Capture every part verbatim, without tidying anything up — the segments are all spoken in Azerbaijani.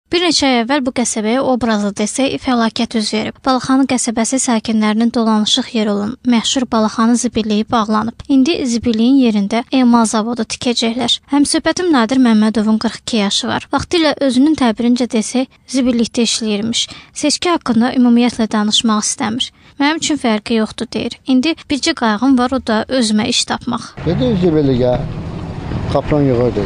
Bir neçə ay əvvəl bu qəsəbəyə obrazlı desək fəlakət üz verib. Balaxanı qəsəbəsi sakinlərinin dolanışıq yeri olan məşhur Balaxanı zibilliyi bağlanıb. İndi zibilliyin yerində emal zavodu tikəcəklər. Həmsöhbətim Nadir Məmmədovun qırx iki yaşı var. Vaxtilə özünün təbirincə desək zibillikdə işləyirmiş. Seçki haqqında ümumiyyətlə danışmaq istəmir. Mənim üçün fərqi yoxdur deyir. İndi bircə qayğım var, o da özümə iş tapmaq. Dedi zibilliyə kapron yığırdı.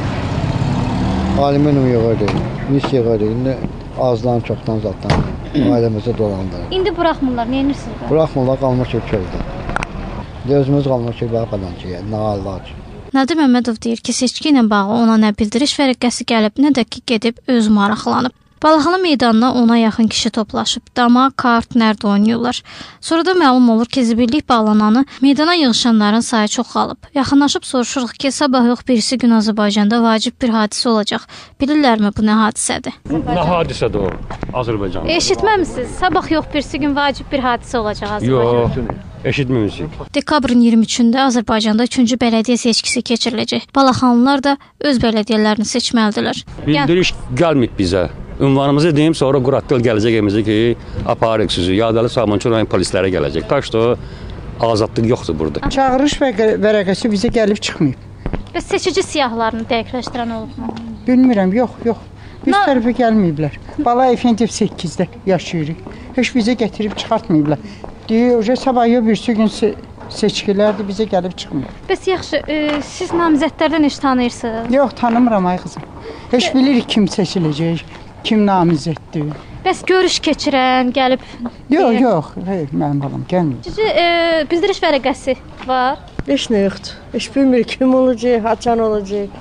Alüminyum yığırdı. Mis yığırdı. İndi azdan çoxdan zatdan ailəmizə dolandırır. İndi buraxmırlar, nə edirsiniz? Buraxmırlar, qalmaq ki köydə. Özümüz qalmaq ki, babadan ki, nə Allah ki. Nadir Məmmədov deyir ki, seçki ilə bağlı ona nə bildiriş vərəqəsi gəlib, nə də ki gedib öz maraqlanıb. Balaxanı meydanına ona yaxın kişi toplaşıb. Dama, kart, nərd oynayırlar. Sonra da məlum olur ki, zibillik bağlananı meydana yığışanların sayı çoxalıb. Yaxınlaşıb soruşuruq ki, sabah yox birisi gün Azərbaycanda vacib bir hadisə olacaq. Bilirlərmi bu nə hadisədir? Nə hadisədir o Azərbaycanda? Eşitməmisiniz? Sabah yox birisi gün vacib bir hadisə olacaq Azərbaycanda. Yox, eşitməmişik. Dekabrın iyirmi üçündə Azərbaycanda üçüncü bələdiyyə seçkisi keçiriləcək. Balaxanlılar da öz bələdiyyələrini seçməlidirlər. Bildiriş gəlməyib bizə. Ünvanımızı deyim, sonra Quratdil gələcək evimizə ki, aparıq sizi. Yadalı Samançı rayon polislərə gələcək. Taşda azadlıq yoxdur burada. Çağırış vərəqəsi bizə gəlib çıxmayıb. Bəs seçici siyahılarını dəqiqləşdirən olubmu? Bilmirəm, yox, yox. Biz Na... tərəfə gəlməyiblər. Bala Efendiyev səkkizdə yaşayırıq. Heç bizə gətirib çıxartmayıblar. Deyir, o sabah yox birisi gün se seçkilərdir, bizə gəlib çıxmıyor. Bəs yaxşı, e, siz namizədlərdən heç tanıyırsınız? Yox, tanımıram ay qızım. Heç Bə... bilirik kim seçiləcək. Kim namizəddir? Bəs görüş keçirən, gəlib... Yox, yox, hey, mənim balam, gəlməyib. Sizi e, bildiriş vərəqəsi var? Heç nə yoxdur. Heç bilmir kim olacaq, haçan olacaq.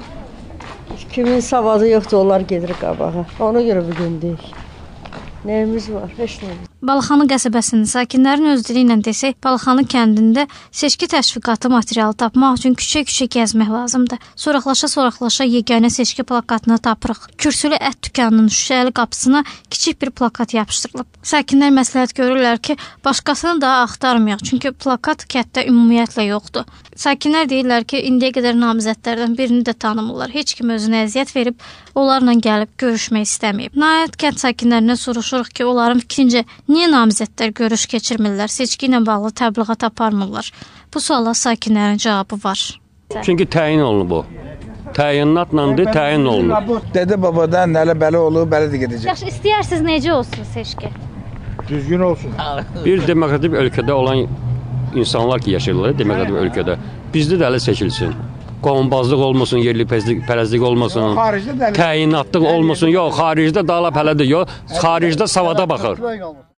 Kimin savadı yoxdur, onlar gedir qabağa. Ona görə bugün deyik. Nəyimiz var, heç nə yoxdur. Balaxanı qəsəbəsinin sakinlərin öz dili ilə desək, Balaxanı kəndində seçki təşviqatı materialı tapmaq üçün küçə-küçə gəzmək lazımdır. Soraqlaşa-soraqlaşa yeganə seçki plakatını tapırıq. Kürsülü ət dükanının şüşəli qapısına kiçik bir plakat yapışdırılıb. Sakinlər məsləhət görürlər ki, başqasını daha axtarmayaq, çünki plakat kənddə ümumiyyətlə yoxdur. Sakinlər deyirlər ki, indiyə qədər namizədlərdən birini də tanımırlar. Heç kim özünə əziyyət verib, onlarla gəlib görüşmək istəməyib. Nəhayət kənd sakinlərinə soruşuruq ki, onların fikrincə niyə namizədlər görüş keçirmirlər, seçki ilə bağlı təbliğat aparmırlar? Bu suala sakinlərin cavabı var. Çünki təyin olunub o. Təyinatlandı, təyin olunub. Dədə babadan nələ bəli olub, bəli də gedəcək. Yaxşı, istəyirsiniz necə olsun seçki? Düzgün olsun. Bir demokratik ölkədə olan insanlar ki, yaşayırlar demokratik ölkədə. Bizdə də ələ seçilsin. Qohumbazlıq olmasın, yerli pərəzlik olmasın, təyinatlıq olmasın. Yox, xaricdə dağla pələdir, yox, xaricdə savada baxır.